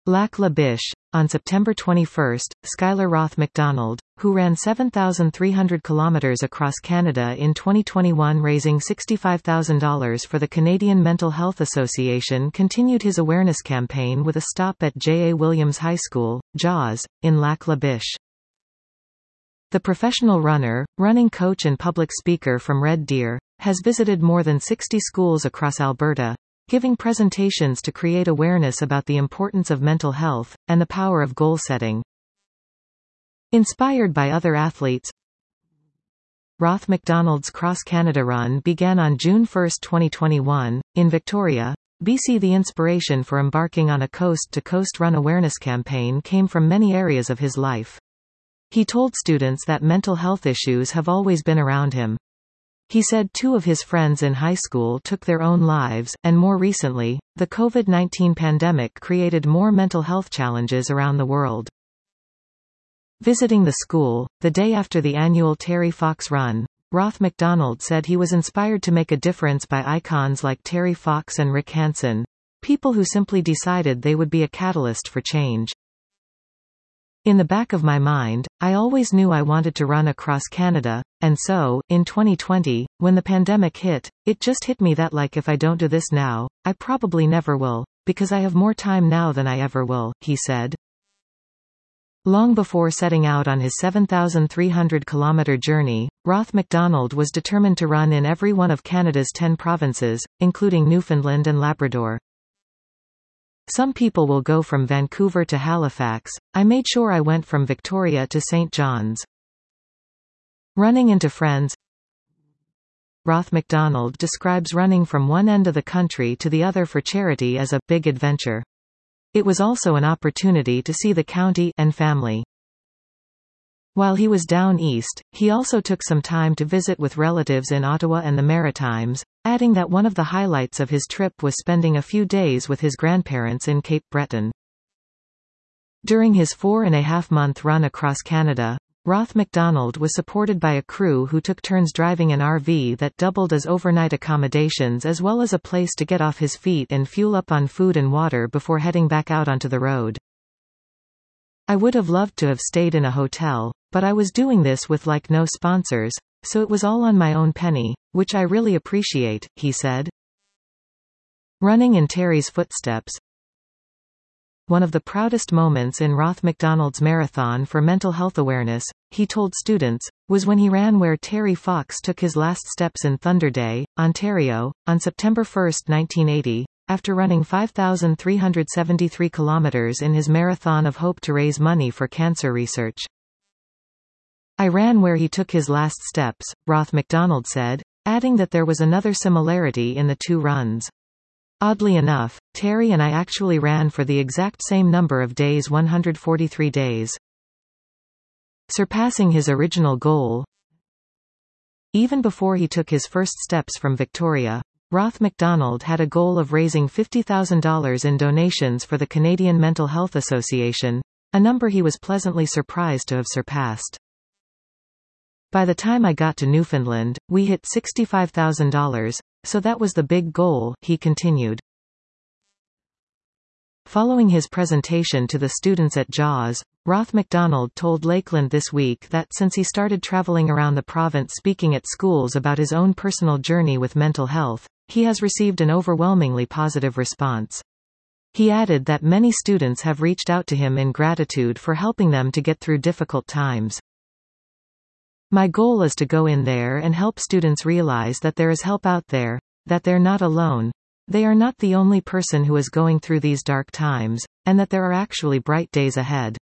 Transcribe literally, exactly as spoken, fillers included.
Lac La Biche. On September twenty-first, Skylar Roth McDonald, who ran seven thousand three hundred kilometers across Canada in twenty twenty-one raising sixty-five thousand dollars for the Canadian Mental Health Association, continued his awareness campaign with a stop at J A Williams High School, Jaws, in Lac La Biche. The professional runner, running coach and public speaker from Red Deer, has visited more than sixty schools across Alberta, giving presentations to create awareness about the importance of mental health, and the power of goal setting. Inspired by other athletes, Roth McDonald's Cross Canada Run began on June first twenty twenty-one, in Victoria, B C. The inspiration for embarking on a coast-to-coast run awareness campaign came from many areas of his life. He told students that mental health issues have always been around him. He said two of his friends in high school took their own lives, and more recently, the COVID nineteen pandemic created more mental health challenges around the world. Visiting the school, the day after the annual Terry Fox Run, Roth McDonald said he was inspired to make a difference by icons like Terry Fox and Rick Hansen, people who simply decided they would be a catalyst for change. In the back of my mind, I always knew I wanted to run across Canada, and so, in twenty twenty, when the pandemic hit, it just hit me that like if I don't do this now, I probably never will, because I have more time now than I ever will, he said. Long before setting out on his seven thousand three hundred kilometer journey, Roth McDonald was determined to run in every one of Canada's ten provinces, including Newfoundland and Labrador. Some people will go from Vancouver to Halifax. I made sure I went from Victoria to Saint John's. Running into friends. Roth McDonald describes running from one end of the country to the other for charity as a big adventure. It was also an opportunity to see the county and family. While he was down east, he also took some time to visit with relatives in Ottawa and the Maritimes, adding that one of the highlights of his trip was spending a few days with his grandparents in Cape Breton. During his four-and-a-half-month run across Canada, Roth McDonald was supported by a crew who took turns driving an R V that doubled as overnight accommodations as well as a place to get off his feet and fuel up on food and water before heading back out onto the road. I would have loved to have stayed in a hotel, but I was doing this with like no sponsors, so it was all on my own penny, which I really appreciate, he said. Running in Terry's footsteps. One of the proudest moments in Roth McDonald's marathon for mental health awareness, he told students, was when he ran where Terry Fox took his last steps in Thunder Day, Ontario, on September first nineteen eighty, after running five thousand three hundred seventy-three kilometers in his Marathon of Hope to raise money for cancer research. I ran where he took his last steps, Roth McDonald said, adding that there was another similarity in the two runs. Oddly enough, Terry and I actually ran for the exact same number of days, one hundred forty-three days. Surpassing his original goal. Even before he took his first steps from Victoria, Roth McDonald had a goal of raising fifty thousand dollars in donations for the Canadian Mental Health Association, a number he was pleasantly surprised to have surpassed. By the time I got to Newfoundland, we hit sixty-five thousand dollars, so that was the big goal, he continued. Following his presentation to the students at Jaws, Roth McDonald told Lakeland this week that since he started traveling around the province speaking at schools about his own personal journey with mental health, he has received an overwhelmingly positive response. He added that many students have reached out to him in gratitude for helping them to get through difficult times. My goal is to go in there and help students realize that there is help out there, that they're not alone, they are not the only person who is going through these dark times, and that there are actually bright days ahead.